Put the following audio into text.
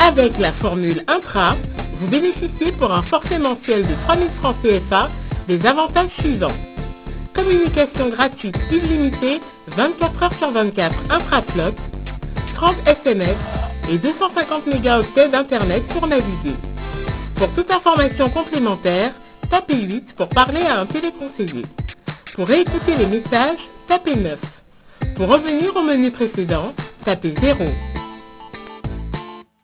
Avec la formule intra, vous bénéficiez pour un forfait mensuel de 3 000 francs CFA des avantages suivants. Communication gratuite illimitée 24 heures sur 24 intraflotte, 30 SMS et 250 mégaoctets d'internet pour naviguer. Pour toute information complémentaire, tapez 8 pour parler à un téléconseiller. Pour réécouter les messages, tapez 9. Pour revenir au menu précédent, tapez 0.